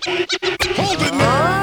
Hold it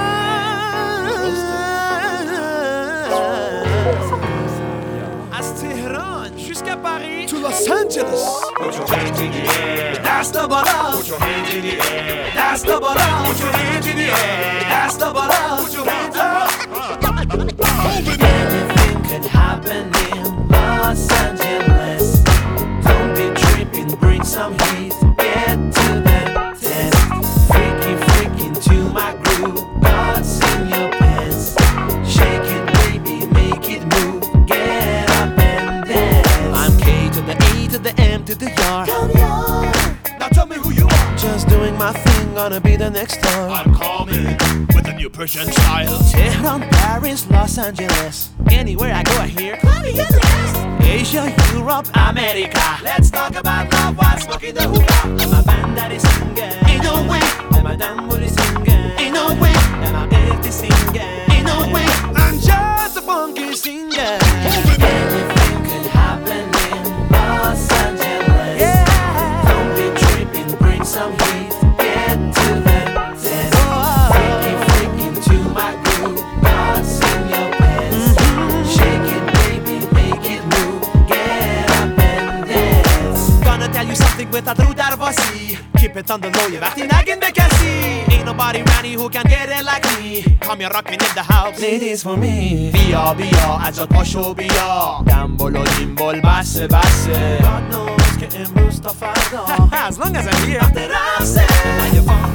از تهران jusqu'à Paris to Los Angeles. Put your hands in the air. That's the bala. Put your hands in the air. That's the bala. Put your hands in the air. That's the bala. Put your hands up. Hold it Anything could happen in Los Angeles. Don't be tripping, bring some heat. Get to the test. Freaky, freaking to my groove. God's in your pants. Shake it, baby, make it move. Get up and dance. I'm K to the A to the M to the R. Now tell me who you are. Just doing my thing, gonna be the next star. I'm coming with a new Persian style. Tehran, Paris, Los Angeles. Anywhere I go, I hear Asia, Europe, America. Let's talk about love while smoking the hookah. I'm a band that is singing. Ain't no way. I'm a damn booty singing. Ain't no way. And I'm dirty singing. Ain't no way. I'm just a funky singer. Anything could happen in Los Angeles. Yeah. Don't be tripping, bring some heat. Get to the dance. Freaky, freaking to my groove. God's in your pants. Shake it, baby, make it move. Get up and dance. Gonna tell you something without رو درواسی. Keep it on the low, یه وقتی نگین به کسی. Ain't nobody around here who can get it like me. Come here rockin' in the house. Play this for me. بیا بیا از جات پاشو بیا. دنبال و دیمبال بسه بسه. God knows که امروز تا فردا. As long as I'm here. وقت رقصه.